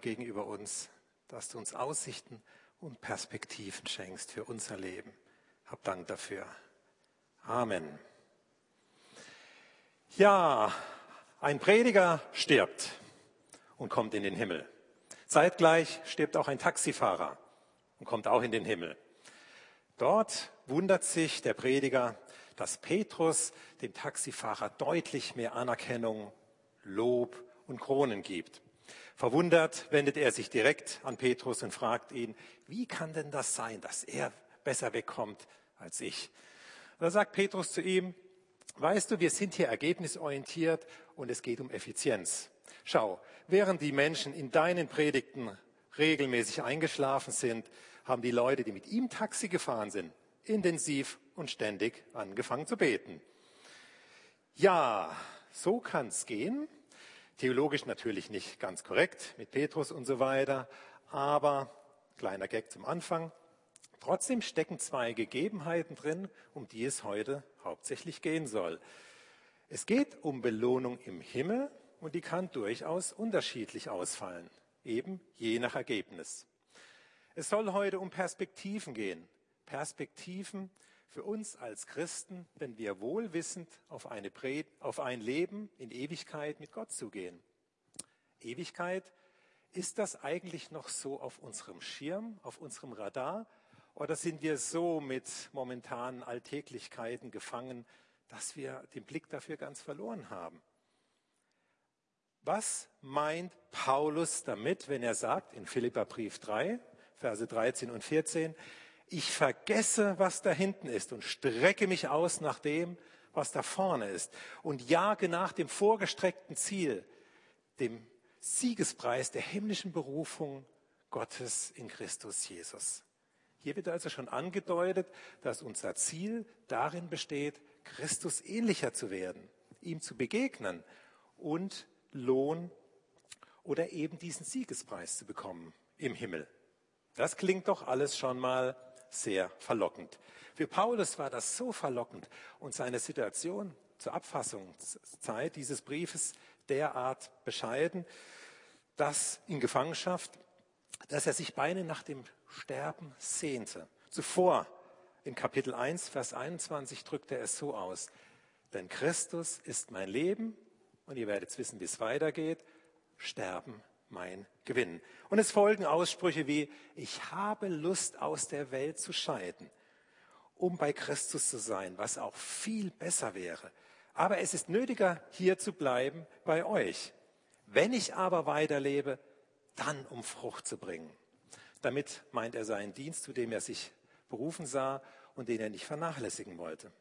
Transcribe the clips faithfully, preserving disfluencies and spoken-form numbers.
gegenüber uns, dass du uns Aussichten und Perspektiven schenkst für unser Leben. Hab Dank dafür. Amen. Ja, ein Prediger stirbt und kommt in den Himmel. Zeitgleich stirbt auch ein Taxifahrer und kommt auch in den Himmel. Dort wundert sich der Prediger, dass Petrus dem Taxifahrer deutlich mehr Anerkennung, Lob und Kronen gibt. Verwundert wendet er sich direkt an Petrus und fragt ihn, wie kann denn das sein, dass er besser wegkommt als ich? Da sagt Petrus zu ihm, weißt du, wir sind hier ergebnisorientiert und es geht um Effizienz. Schau, während die Menschen in deinen Predigten regelmäßig eingeschlafen sind, haben die Leute, die mit ihm Taxi gefahren sind, intensiv und ständig angefangen zu beten. Ja, so kann es gehen. Theologisch natürlich nicht ganz korrekt mit Petrus und so weiter, aber kleiner Gag zum Anfang. Trotzdem stecken zwei Gegebenheiten drin, um die es heute hauptsächlich gehen soll. Es geht um Belohnung im Himmel und die kann durchaus unterschiedlich ausfallen, eben je nach Ergebnis. Es soll heute um Perspektiven gehen, Perspektiven für uns als Christen, wenn wir wohlwissend auf, eine Pre- auf ein Leben in Ewigkeit mit Gott zugehen. Ewigkeit, ist das eigentlich noch so auf unserem Schirm, auf unserem Radar? Oder sind wir so mit momentanen Alltäglichkeiten gefangen, dass wir den Blick dafür ganz verloren haben? Was meint Paulus damit, wenn er sagt, in Philipperbrief drei, Verse dreizehn und vierzehn, ich vergesse, was da hinten ist und strecke mich aus nach dem, was da vorne ist und jage nach dem vorgestreckten Ziel, dem Siegespreis der himmlischen Berufung Gottes in Christus Jesus. Hier wird also schon angedeutet, dass unser Ziel darin besteht, Christus ähnlicher zu werden, ihm zu begegnen und Lohn oder eben diesen Siegespreis zu bekommen im Himmel. Das klingt doch alles schon mal sehr verlockend. Für Paulus war das so verlockend und seine Situation zur Abfassungszeit dieses Briefes derart bescheiden, dass in Gefangenschaft, dass er sich beinahe nach dem Sterben sehnte. Zuvor in Kapitel eins, Vers einundzwanzig drückte er es so aus, denn Christus ist mein Leben und ihr werdet wissen, wie es weitergeht, Sterben mein Gewinn. Und es folgen Aussprüche wie, ich habe Lust aus der Welt zu scheiden, um bei Christus zu sein, was auch viel besser wäre. Aber es ist nötiger, hier zu bleiben bei euch. Wenn ich aber weiterlebe, dann um Frucht zu bringen. Damit meint er seinen Dienst, zu dem er sich berufen sah und den er nicht vernachlässigen wollte.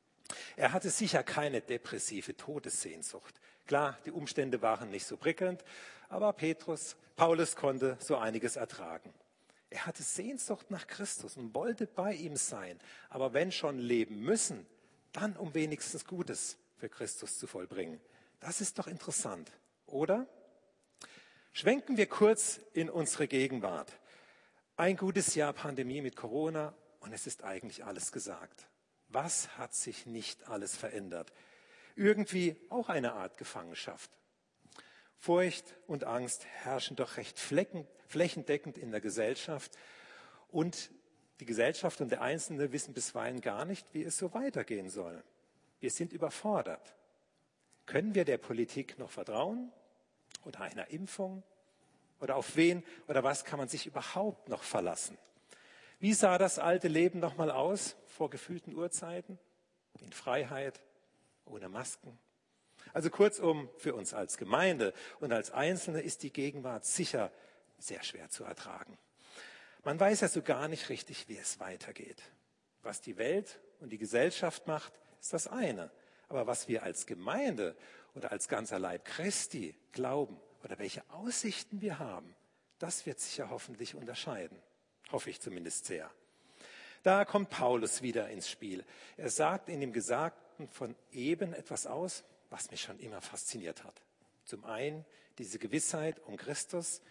Er hatte sicher keine depressive Todessehnsucht. Klar, die Umstände waren nicht so prickelnd, aber Petrus, Paulus konnte so einiges ertragen. Er hatte Sehnsucht nach Christus und wollte bei ihm sein, aber wenn schon leben müssen, dann um wenigstens Gutes für Christus zu vollbringen. Das ist doch interessant, oder? Schwenken wir kurz in unsere Gegenwart. Ein gutes Jahr Pandemie mit Corona und es ist eigentlich alles gesagt. Was hat sich nicht alles verändert? Irgendwie auch eine Art Gefangenschaft. Furcht und Angst herrschen doch recht flecken, flächendeckend in der Gesellschaft. Und die Gesellschaft und der Einzelne wissen bisweilen gar nicht, wie es so weitergehen soll. Wir sind überfordert. Können wir der Politik noch vertrauen? Oder einer Impfung? Oder auf wen oder was kann man sich überhaupt noch verlassen? Wie sah das alte Leben noch mal aus vor gefühlten Uhrzeiten? In Freiheit, ohne Masken. Also kurzum, für uns als Gemeinde und als Einzelne ist die Gegenwart sicher sehr schwer zu ertragen. Man weiß ja so gar nicht richtig, wie es weitergeht. Was die Welt und die Gesellschaft macht, ist das eine. Aber was wir als Gemeinde oder als ganzer Leib Christi glauben oder welche Aussichten wir haben, das wird sich ja hoffentlich unterscheiden. Hoffe ich zumindest sehr. Da kommt Paulus wieder ins Spiel. Er sagt in dem Gesagten von eben etwas aus, was mich schon immer fasziniert hat. Zum einen diese Gewissheit um Christus.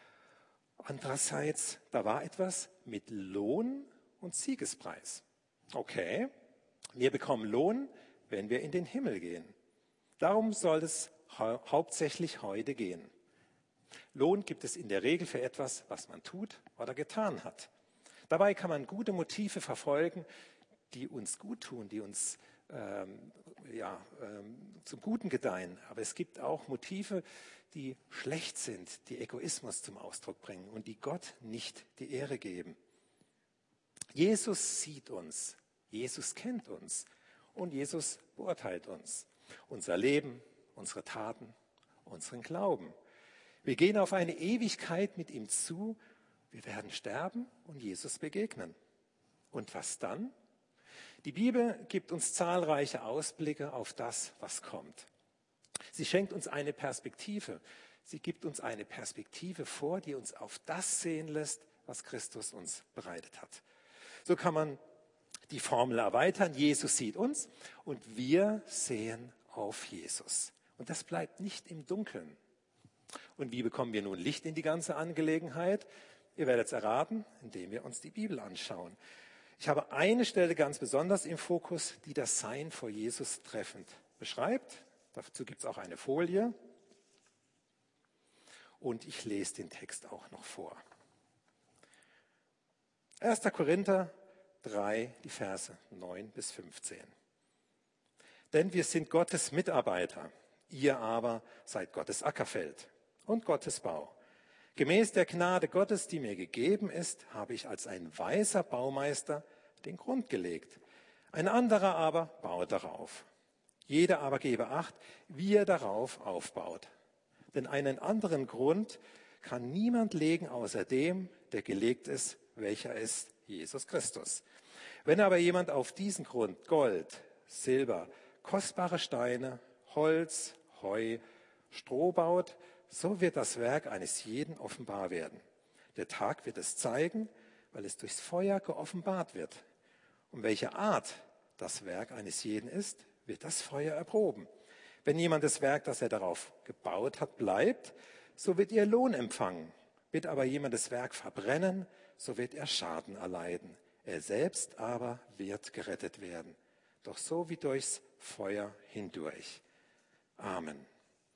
Andererseits, da war etwas mit Lohn und Siegespreis. Okay, wir bekommen Lohn, wenn wir in den Himmel gehen. Darum soll es hau- hauptsächlich heute gehen. Lohn gibt es in der Regel für etwas, was man tut oder getan hat. Dabei kann man gute Motive verfolgen, die uns gut tun, die uns ähm, ja, ähm, zum Guten gedeihen. Aber es gibt auch Motive, die schlecht sind, die Egoismus zum Ausdruck bringen und die Gott nicht die Ehre geben. Jesus sieht uns, Jesus kennt uns und Jesus beurteilt uns. Unser Leben, unsere Taten, unseren Glauben. Wir gehen auf eine Ewigkeit mit ihm zu, wir werden sterben und Jesus begegnen. Und was dann? Die Bibel gibt uns zahlreiche Ausblicke auf das, was kommt. Sie schenkt uns eine Perspektive. Sie gibt uns eine Perspektive vor, die uns auf das sehen lässt, was Christus uns bereitet hat. So kann man die Formel erweitern. Jesus sieht uns und wir sehen auf Jesus. Und das bleibt nicht im Dunkeln. Und wie bekommen wir nun Licht in die ganze Angelegenheit? Ihr werdet es erraten, indem wir uns die Bibel anschauen. Ich habe eine Stelle ganz besonders im Fokus, die das Sein vor Jesus treffend beschreibt. Dazu gibt es auch eine Folie. Und ich lese den Text auch noch vor. erster Korinther drei, die Verse neun bis fünfzehn. Denn wir sind Gottes Mitarbeiter, ihr aber seid Gottes Ackerfeld und Gottes Bau. Gemäß der Gnade Gottes, die mir gegeben ist, habe ich als ein weiser Baumeister den Grund gelegt. Ein anderer aber baut darauf. Jeder aber gebe Acht, wie er darauf aufbaut. Denn einen anderen Grund kann niemand legen außer dem, der gelegt ist, welcher ist Jesus Christus. Wenn aber jemand auf diesen Grund Gold, Silber, kostbare Steine, Holz, Heu, Stroh baut, so wird das Werk eines jeden offenbar werden. Der Tag wird es zeigen, weil es durchs Feuer geoffenbart wird. Und welche Art das Werk eines jeden ist, wird das Feuer erproben. Wenn jemand das Werk, das er darauf gebaut hat, bleibt, so wird er Lohn empfangen. Wird aber jemand das Werk verbrennen, so wird er Schaden erleiden. Er selbst aber wird gerettet werden. Doch so wie durchs Feuer hindurch. Amen.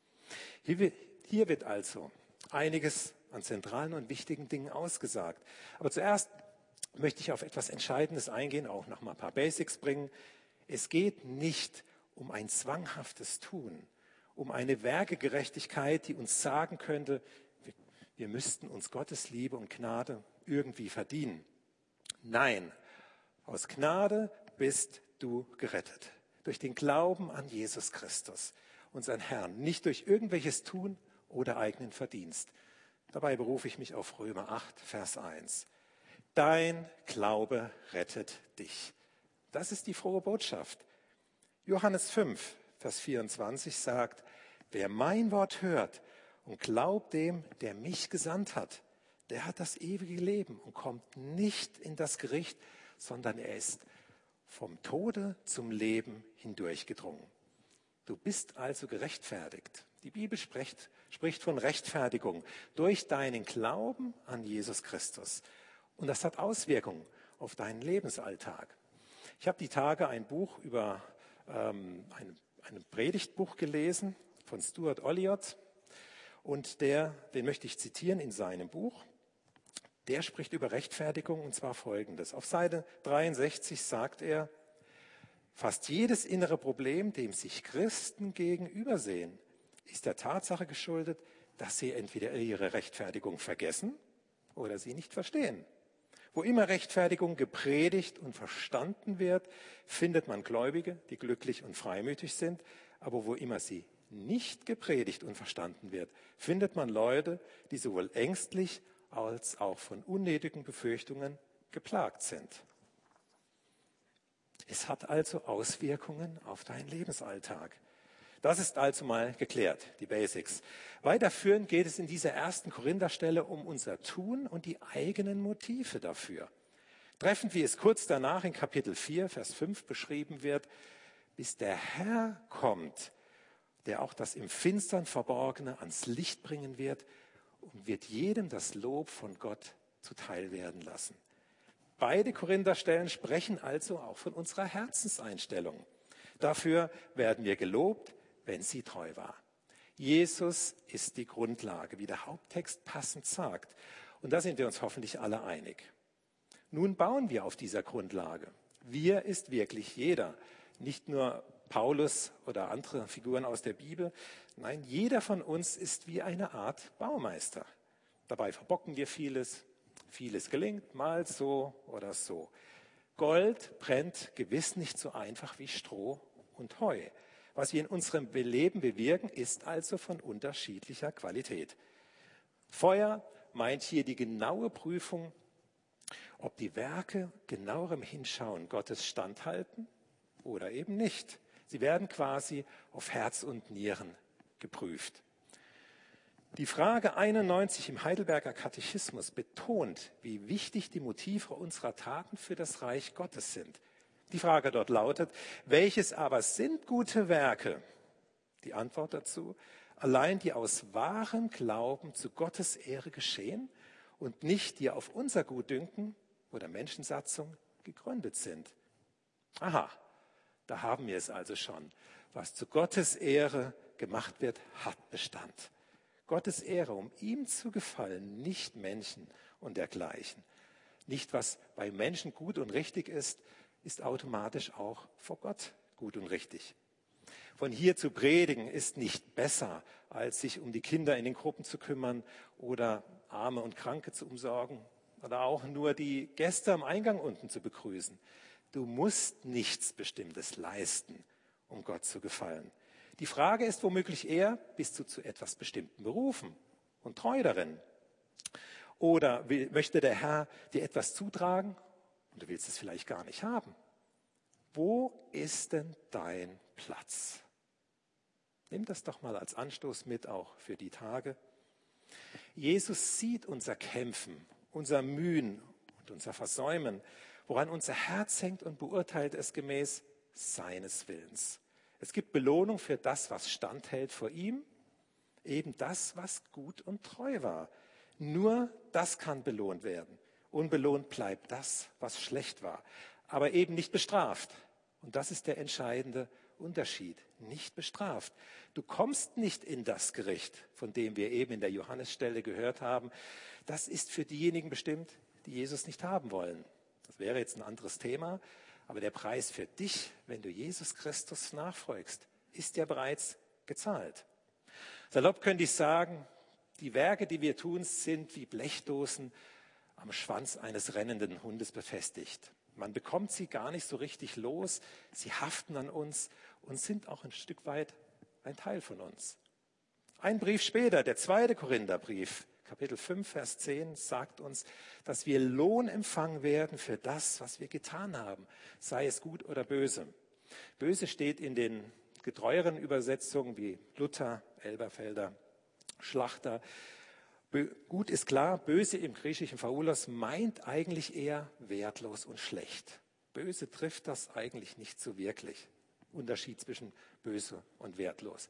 Hier wird also einiges an zentralen und wichtigen Dingen ausgesagt. Aber zuerst möchte ich auf etwas Entscheidendes eingehen, auch noch mal ein paar Basics bringen. Es geht nicht um ein zwanghaftes Tun, um eine Werkegerechtigkeit, die uns sagen könnte, wir, wir müssten uns Gottes Liebe und Gnade irgendwie verdienen. Nein, aus Gnade bist du gerettet. Durch den Glauben an Jesus Christus, unseren Herrn. Nicht durch irgendwelches Tun oder eigenen Verdienst. Dabei berufe ich mich auf Römer acht, Vers eins. Dein Glaube rettet dich. Das ist die frohe Botschaft. Johannes fünf, Vers vierundzwanzig sagt, wer mein Wort hört und glaubt dem, der mich gesandt hat, der hat das ewige Leben und kommt nicht in das Gericht, sondern er ist vom Tode zum Leben hindurchgedrungen. Du bist also gerechtfertigt. Die Bibel spricht, spricht von Rechtfertigung durch deinen Glauben an Jesus Christus. Und das hat Auswirkungen auf deinen Lebensalltag. Ich habe die Tage ein Buch über ähm, ein, ein Predigtbuch gelesen von Stuart Olliott. Und der, den möchte ich zitieren in seinem Buch. Der spricht über Rechtfertigung und zwar Folgendes. Auf Seite dreiundsechzig sagt er, fast jedes innere Problem, dem sich Christen gegenübersehen, ist der Tatsache geschuldet, dass sie entweder ihre Rechtfertigung vergessen oder sie nicht verstehen. Wo immer Rechtfertigung gepredigt und verstanden wird, findet man Gläubige, die glücklich und freimütig sind. Aber wo immer sie nicht gepredigt und verstanden wird, findet man Leute, die sowohl ängstlich als auch von unnötigen Befürchtungen geplagt sind. Es hat also Auswirkungen auf deinen Lebensalltag. Das ist also mal geklärt, die Basics. Weiterführend geht es in dieser ersten Korintherstelle um unser Tun und die eigenen Motive dafür. Treffend, wie es kurz danach in Kapitel vier, Vers fünf beschrieben wird, bis der Herr kommt, der auch das im Finstern Verborgene ans Licht bringen wird und wird jedem das Lob von Gott zuteil werden lassen. Beide Korintherstellen sprechen also auch von unserer Herzenseinstellung. Dafür werden wir gelobt, wenn sie treu war. Jesus ist die Grundlage, wie der Haupttext passend sagt. Und da sind wir uns hoffentlich alle einig. Nun bauen wir auf dieser Grundlage. Wir ist wirklich jeder, nicht nur Paulus oder andere Figuren aus der Bibel. Nein, jeder von uns ist wie eine Art Baumeister. Dabei verbocken wir vieles, vieles gelingt, mal so oder so. Gold brennt gewiss nicht so einfach wie Stroh und Heu. Was wir in unserem Leben bewirken, ist also von unterschiedlicher Qualität. Feuer meint hier die genaue Prüfung, ob die Werke genauerem Hinschauen Gottes standhalten oder eben nicht. Sie werden quasi auf Herz und Nieren geprüft. Die Frage einundneunzig im Heidelberger Katechismus betont, wie wichtig die Motive unserer Taten für das Reich Gottes sind. Die Frage dort lautet, welches aber sind gute Werke? Die Antwort dazu, allein die aus wahrem Glauben zu Gottes Ehre geschehen und nicht die auf unser Gutdünken oder Menschensatzung gegründet sind. Aha, da haben wir es also schon. Was zu Gottes Ehre gemacht wird, hat Bestand. Gottes Ehre, um ihm zu gefallen, nicht Menschen und dergleichen. Nicht, was bei Menschen gut und richtig ist, ist automatisch auch vor Gott gut und richtig. Von hier zu predigen ist nicht besser, als sich um die Kinder in den Gruppen zu kümmern oder Arme und Kranke zu umsorgen oder auch nur die Gäste am Eingang unten zu begrüßen. Du musst nichts Bestimmtes leisten, um Gott zu gefallen. Die Frage ist womöglich eher, bist du zu etwas Bestimmten berufen und treu darin? Oder will, möchte der Herr dir etwas zutragen und du willst es vielleicht gar nicht haben? Wo ist denn dein Platz? Nimm das doch mal als Anstoß mit, auch für die Tage. Jesus sieht unser Kämpfen, unser Mühen und unser Versäumen, woran unser Herz hängt und beurteilt es gemäß seines Willens. Es gibt Belohnung für das, was standhält vor ihm, eben das, was gut und treu war. Nur das kann belohnt werden. Unbelohnt bleibt das, was schlecht war, aber eben nicht bestraft. Und das ist der entscheidende Unterschied. Nicht bestraft. Du kommst nicht in das Gericht, von dem wir eben in der Johannesstelle gehört haben. Das ist für diejenigen bestimmt, die Jesus nicht haben wollen. Das wäre jetzt ein anderes Thema. Aber der Preis für dich, wenn du Jesus Christus nachfolgst, ist ja bereits gezahlt. Salopp könnte ich sagen, die Werke, die wir tun, sind wie Blechdosen am Schwanz eines rennenden Hundes befestigt. Man bekommt sie gar nicht so richtig los, sie haften an uns und sind auch ein Stück weit ein Teil von uns. Ein Brief später, der zweite Korintherbrief, Kapitel fünf, Vers zehn, sagt uns, dass wir Lohn empfangen werden für das, was wir getan haben, sei es gut oder böse. Böse steht in den getreueren Übersetzungen wie Luther, Elberfelder, Schlachter. Gut ist klar, böse im griechischen Phaulos meint eigentlich eher wertlos und schlecht. Böse trifft das eigentlich nicht so wirklich. Unterschied zwischen böse und wertlos.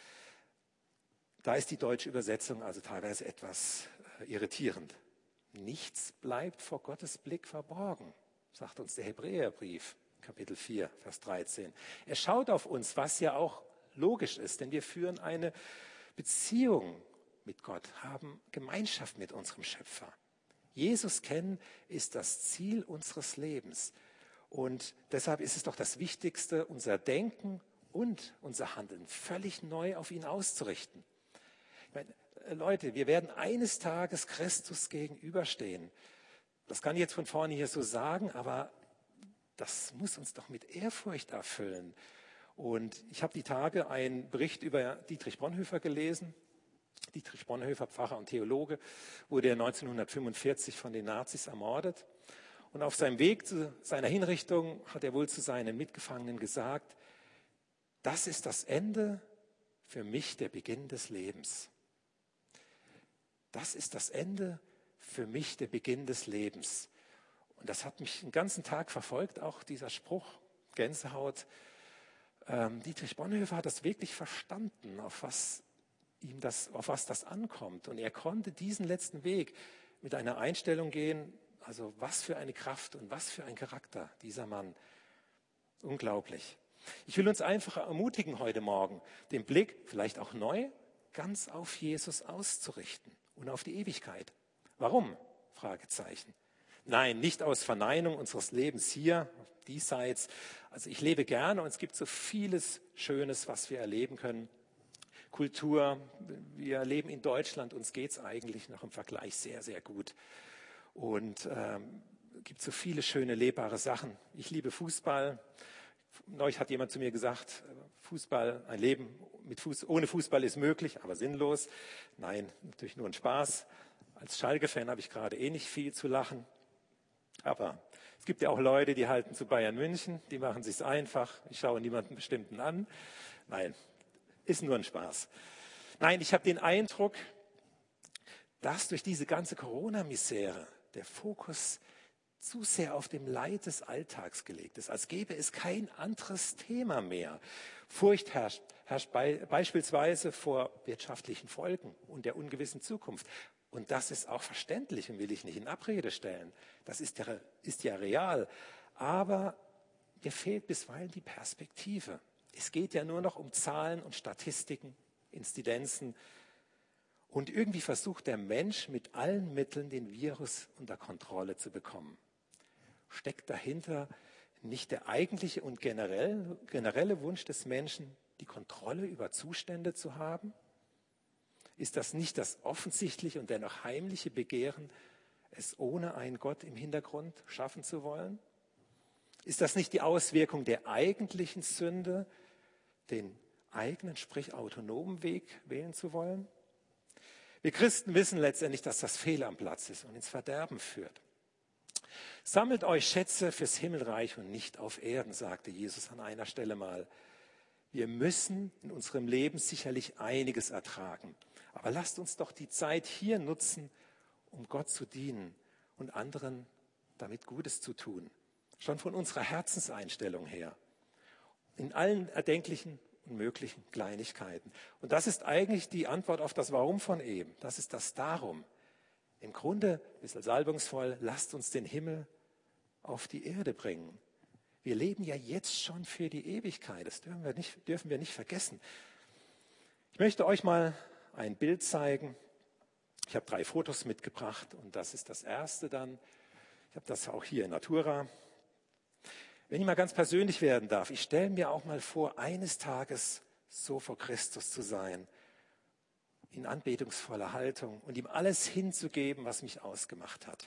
Da ist die deutsche Übersetzung also teilweise etwas irritierend. Nichts bleibt vor Gottes Blick verborgen, sagt uns der Hebräerbrief, Kapitel vier, Vers dreizehn. Er schaut auf uns, was ja auch logisch ist, denn wir führen eine Beziehung mit Gott, haben Gemeinschaft mit unserem Schöpfer. Jesus kennen ist das Ziel unseres Lebens. Und deshalb ist es doch das Wichtigste, unser Denken und unser Handeln völlig neu auf ihn auszurichten. Ich meine, Leute, wir werden eines Tages Christus gegenüberstehen. Das kann ich jetzt von vorne hier so sagen, aber das muss uns doch mit Ehrfurcht erfüllen. Und ich habe die Tage einen Bericht über Dietrich Bonhoeffer gelesen. Dietrich Bonhoeffer, Pfarrer und Theologe, wurde neunzehnhundertfünfundvierzig von den Nazis ermordet. Und auf seinem Weg zu seiner Hinrichtung hat er wohl zu seinen Mitgefangenen gesagt, das ist das Ende, für mich der Beginn des Lebens. Das ist das Ende, für mich der Beginn des Lebens. Und das hat mich den ganzen Tag verfolgt, auch dieser Spruch, Gänsehaut. Ähm, Dietrich Bonhoeffer hat das wirklich verstanden, auf was ihm das, auf was das ankommt. Und er konnte diesen letzten Weg mit einer Einstellung gehen, also was für eine Kraft und was für ein Charakter dieser Mann. Unglaublich. Ich will uns einfach ermutigen heute Morgen, den Blick vielleicht auch neu ganz auf Jesus auszurichten und auf die Ewigkeit. Warum? Fragezeichen. Nein, nicht aus Verneinung unseres Lebens hier, diesseits. Also ich lebe gerne und es gibt so vieles Schönes, was wir erleben können. Kultur, wir leben in Deutschland, uns geht es eigentlich noch im Vergleich sehr, sehr gut. Und ähm, es gibt so viele schöne, lebbare Sachen. Ich liebe Fußball. Neulich hat jemand zu mir gesagt, Fußball, ein Leben mit Fuß, ohne Fußball ist möglich, aber sinnlos. Nein, natürlich nur ein Spaß. Als Schalke-Fan habe ich gerade eh nicht viel zu lachen. Aber es gibt ja auch Leute, die halten zu Bayern München, die machen sich's einfach. Ich schaue niemanden bestimmten an. Nein, ist nur ein Spaß. Nein, ich habe den Eindruck, dass durch diese ganze Corona-Misere der Fokus zu sehr auf dem Leid des Alltags gelegt ist, als gäbe es kein anderes Thema mehr. Furcht herrscht, herrscht bei, beispielsweise vor wirtschaftlichen Folgen und der ungewissen Zukunft. Und das ist auch verständlich und will ich nicht in Abrede stellen. Das ist ja, ist ja real. Aber mir fehlt bisweilen die Perspektive. Es geht ja nur noch um Zahlen und Statistiken, Inzidenzen. Und irgendwie versucht der Mensch mit allen Mitteln den Virus unter Kontrolle zu bekommen. Steckt dahinter nicht der eigentliche und generell, generelle Wunsch des Menschen, die Kontrolle über Zustände zu haben? Ist das nicht das offensichtliche und dennoch heimliche Begehren, es ohne einen Gott im Hintergrund schaffen zu wollen? Ist das nicht die Auswirkung der eigentlichen Sünde, den eigenen, sprich autonomen Weg wählen zu wollen? Wir Christen wissen letztendlich, dass das Fehl am Platz ist und ins Verderben führt. Sammelt euch Schätze fürs Himmelreich und nicht auf Erden, sagte Jesus an einer Stelle mal. Wir müssen in unserem Leben sicherlich einiges ertragen. Aber lasst uns doch die Zeit hier nutzen, um Gott zu dienen und anderen damit Gutes zu tun. Schon von unserer Herzenseinstellung her. In allen erdenklichen und möglichen Kleinigkeiten. Und das ist eigentlich die Antwort auf das Warum von eben. Das ist das Darum. Im Grunde, ein bisschen salbungsvoll, lasst uns den Himmel auf die Erde bringen. Wir leben ja jetzt schon für die Ewigkeit. Das dürfen wir nicht, dürfen wir nicht vergessen. Ich möchte euch mal ein Bild zeigen. Ich habe drei Fotos mitgebracht und das ist das erste dann. Ich habe das auch hier in Natura. Wenn ich mal ganz persönlich werden darf, ich stelle mir auch mal vor, eines Tages so vor Christus zu sein, in anbetungsvoller Haltung und ihm alles hinzugeben, was mich ausgemacht hat.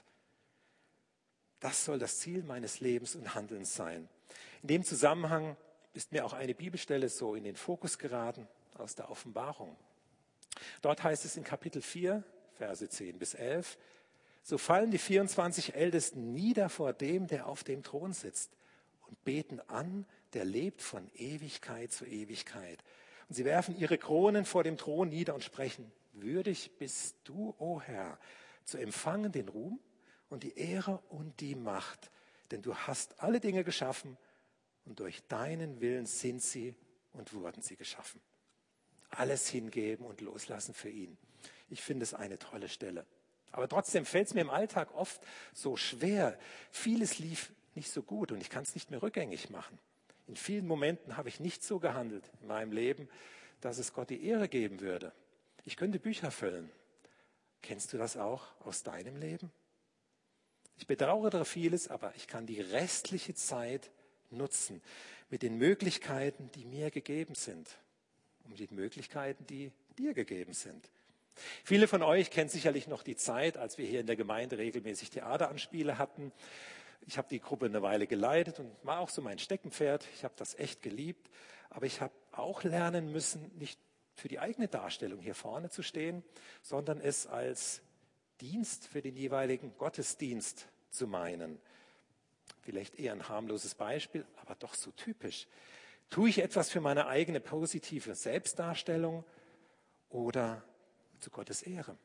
Das soll das Ziel meines Lebens und Handelns sein. In dem Zusammenhang ist mir auch eine Bibelstelle so in den Fokus geraten aus der Offenbarung. Dort heißt es in Kapitel vier, Verse zehn bis elf, so fallen die vierundzwanzig Ältesten nieder vor dem, der auf dem Thron sitzt und beten an, der lebt von Ewigkeit zu Ewigkeit. Und sie werfen ihre Kronen vor dem Thron nieder und sprechen, würdig bist du, o Herr, zu empfangen den Ruhm und die Ehre und die Macht, denn du hast alle Dinge geschaffen und durch deinen Willen sind sie und wurden sie geschaffen. Alles hingeben und loslassen für ihn. Ich finde es eine tolle Stelle. Aber trotzdem fällt es mir im Alltag oft so schwer. Vieles lief nicht so gut und ich kann es nicht mehr rückgängig machen. In vielen Momenten habe ich nicht so gehandelt in meinem Leben, dass es Gott die Ehre geben würde. Ich könnte Bücher füllen. Kennst du das auch aus deinem Leben? Ich bedauere vieles, aber ich kann die restliche Zeit nutzen mit den Möglichkeiten, die mir gegeben sind. Und mit den Möglichkeiten, die dir gegeben sind. Viele von euch kennen sicherlich noch die Zeit, als wir hier in der Gemeinde regelmäßig Theateranspiele hatten. Ich habe die Gruppe eine Weile geleitet und war auch so mein Steckenpferd. Ich habe das echt geliebt. Aber ich habe auch lernen müssen, nicht für die eigene Darstellung hier vorne zu stehen, sondern es als Dienst für den jeweiligen Gottesdienst zu meinen. Vielleicht eher ein harmloses Beispiel, aber doch so typisch. Tue ich etwas für meine eigene positive Selbstdarstellung oder zu Gottes Ehre?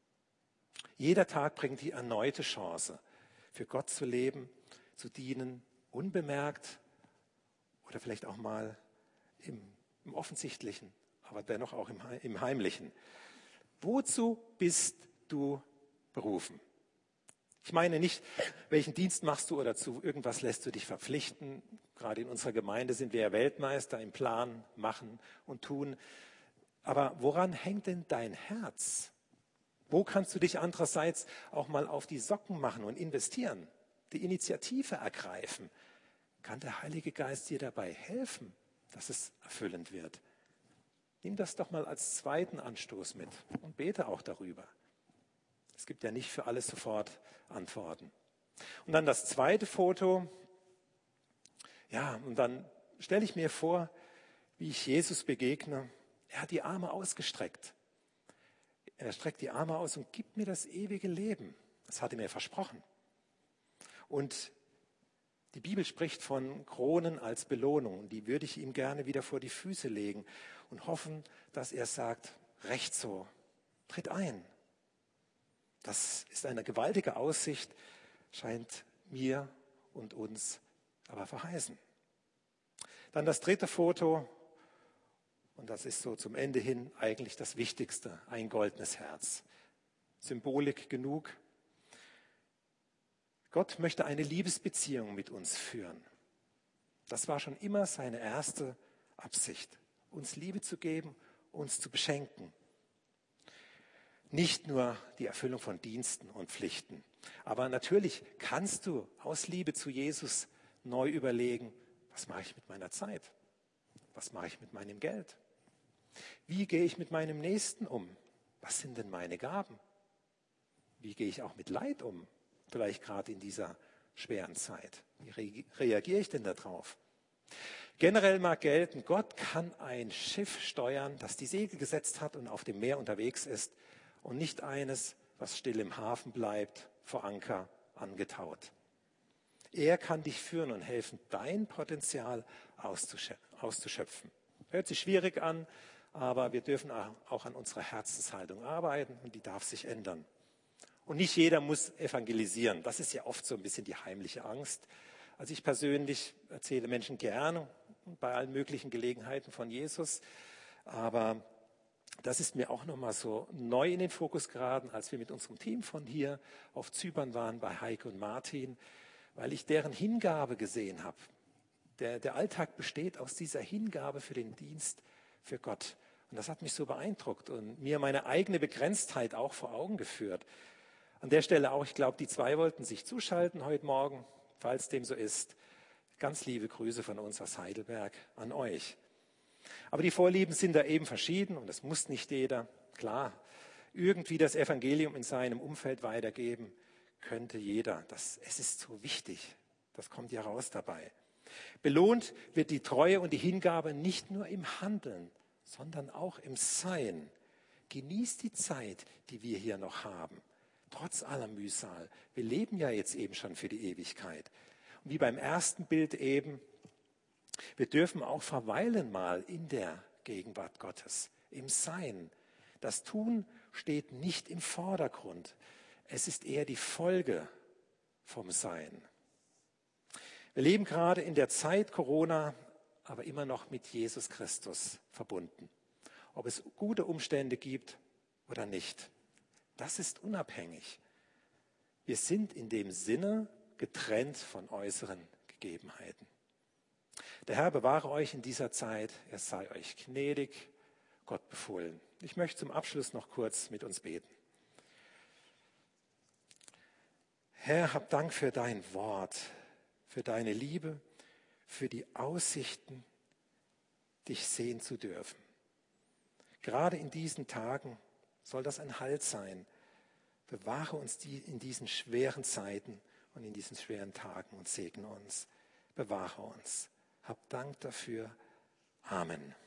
Jeder Tag bringt die erneute Chance, für Gott zu leben, zu dienen, unbemerkt oder vielleicht auch mal im, im Offensichtlichen, aber dennoch auch im, im Heimlichen. Wozu bist du berufen? Ich meine nicht, welchen Dienst machst du oder zu irgendwas lässt du dich verpflichten. Gerade in unserer Gemeinde sind wir ja Weltmeister im Planen, Machen und Tun. Aber woran hängt denn dein Herz? Wo kannst du dich andererseits auch mal auf die Socken machen und investieren, die Initiative ergreifen? Kann der Heilige Geist dir dabei helfen, dass es erfüllend wird? Nimm das doch mal als zweiten Anstoß mit und bete auch darüber. Es gibt ja nicht für alles sofort Antworten. Und dann das zweite Foto. Ja, und dann stelle ich mir vor, wie ich Jesus begegne. Er hat die Arme ausgestreckt. Er streckt die Arme aus und gibt mir das ewige Leben. Das hat er mir versprochen. Und die Bibel spricht von Kronen als Belohnung. Die würde ich ihm gerne wieder vor die Füße legen und hoffen, dass er sagt, recht so, tritt ein. Das ist eine gewaltige Aussicht, scheint mir und uns aber verheißen. Dann das dritte Foto, und das ist so zum Ende hin eigentlich das Wichtigste, ein goldenes Herz. Symbolik genug. Gott möchte eine Liebesbeziehung mit uns führen. Das war schon immer seine erste Absicht, uns Liebe zu geben, uns zu beschenken. Nicht nur die Erfüllung von Diensten und Pflichten. Aber natürlich kannst du aus Liebe zu Jesus neu überlegen, was mache ich mit meiner Zeit? Was mache ich mit meinem Geld? Wie gehe ich mit meinem Nächsten um? Was sind denn meine Gaben? Wie gehe ich auch mit Leid um? Vielleicht gerade in dieser schweren Zeit. Wie reagiere ich denn darauf? Generell mag gelten, Gott kann ein Schiff steuern, das die Segel gesetzt hat und auf dem Meer unterwegs ist und nicht eines, was still im Hafen bleibt, vor Anker angetaut. Er kann dich führen und helfen, dein Potenzial auszuschöpfen. Hört sich schwierig an, aber wir dürfen auch an unserer Herzenshaltung arbeiten und die darf sich ändern. Und nicht jeder muss evangelisieren. Das ist ja oft so ein bisschen die heimliche Angst. Also ich persönlich erzähle Menschen gerne bei allen möglichen Gelegenheiten von Jesus. Aber das ist mir auch nochmal so neu in den Fokus geraten, als wir mit unserem Team von hier auf Zypern waren, bei Heike und Martin, weil ich deren Hingabe gesehen habe. Der, der Alltag besteht aus dieser Hingabe für den Dienst für Gott. Und das hat mich so beeindruckt und mir meine eigene Begrenztheit auch vor Augen geführt. An der Stelle auch, ich glaube, die zwei wollten sich zuschalten heute Morgen, falls dem so ist. Ganz liebe Grüße von uns aus Heidelberg an euch. Aber die Vorlieben sind da eben verschieden und das muss nicht jeder. Klar, irgendwie das Evangelium in seinem Umfeld weitergeben könnte jeder. Das, es ist so wichtig. Das kommt ja raus dabei. Belohnt wird die Treue und die Hingabe nicht nur im Handeln, sondern auch im Sein. Genießt die Zeit, die wir hier noch haben. Trotz aller Mühsal. Wir leben ja jetzt eben schon für die Ewigkeit. Und wie beim ersten Bild eben, wir dürfen auch verweilen mal in der Gegenwart Gottes, im Sein. Das Tun steht nicht im Vordergrund. Es ist eher die Folge vom Sein. Wir leben gerade in der Zeit Corona, aber immer noch mit Jesus Christus verbunden. Ob es gute Umstände gibt oder nicht. Das ist unabhängig. Wir sind in dem Sinne getrennt von äußeren Gegebenheiten. Der Herr bewahre euch in dieser Zeit, er sei euch gnädig, Gott befohlen. Ich möchte zum Abschluss noch kurz mit uns beten. Herr, hab Dank für dein Wort, für deine Liebe, für die Aussichten, dich sehen zu dürfen. Gerade in diesen Tagen soll das ein Halt sein. Bewahre uns die in diesen schweren Zeiten und in diesen schweren Tagen und segne uns. Bewahre uns. Hab Dank dafür. Amen.